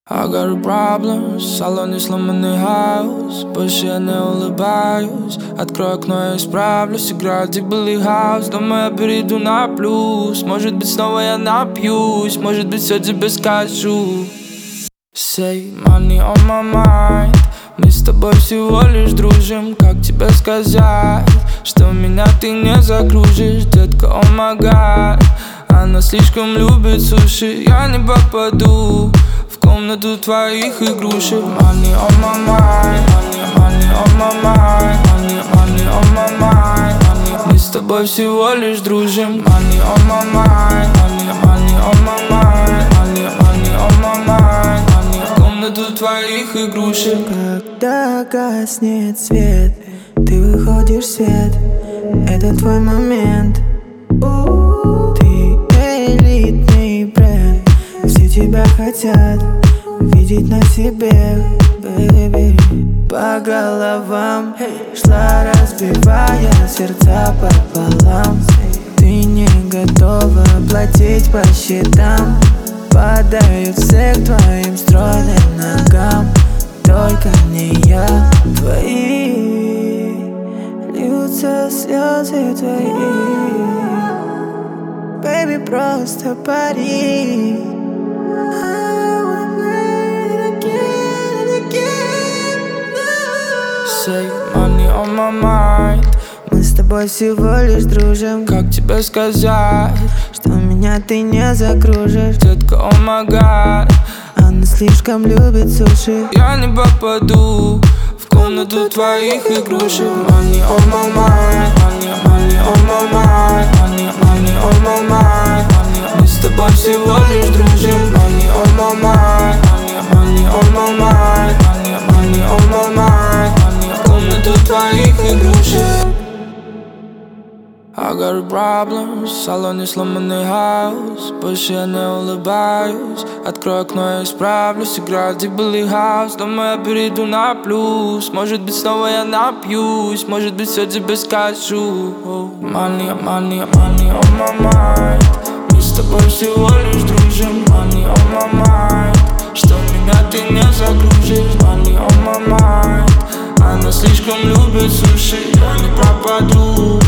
I got a problem, в салоне сломанный хаус. Больше я не улыбаюсь. Открой окно, я исправлюсь. Играет дебилый хаус. Думаю, я перейду на плюс. Может быть, снова я напьюсь. Может быть, все тебе скажу. Say money on my mind. Мы с тобой всего лишь дружим. Как тебе сказать, что меня ты не закружишь? Детка, oh my god. Она слишком любит суши. Я не попаду в комнату твоих игрушек. Money on my mind. Money on my mind. Money on my mind. Мы с тобой всего лишь дружим. Money on my mind. Money on my mind. Money on my mind. В комнату твоих игрушек. Когда гаснет свет, ты выходишь в свет. Это твой момент. Ты элитный бренд. Все тебя хотят видеть на себе, baby. По головам шла, разбивая сердца пополам. Ты не готова платить по счетам. Падают все к твоим стройным ногам. Только не я. Твои льются слезы твои. Baby, просто пари. Say money on my mind. Мы с тобой всего лишь дружим. Как тебе сказать, что меня ты не закружишь? детка, oh my god. Она слишком любит суши. Я не попаду в комнату твоих игрушек. Money on my mind. Money on my mind. Money on my mind. Мы с тобой всего лишь дружим. Money on my mind. Money on my mind. Money on my mind. В комнату твоих игрушек. I got a problem, в салоне сломанный хаус. Больше я не улыбаюсь. Открой окно, я исправлюсь. Играет дебилый хаус. Думаю, я перейду на плюс. Может быть, снова я напьюсь. Может быть, все тебе скажу. Money on my mind. Мы с тобой всего лишь дружим. Money on my mind. Что меня ты не загружишь? Money on my mind. Она слишком любит суши. Я не пропаду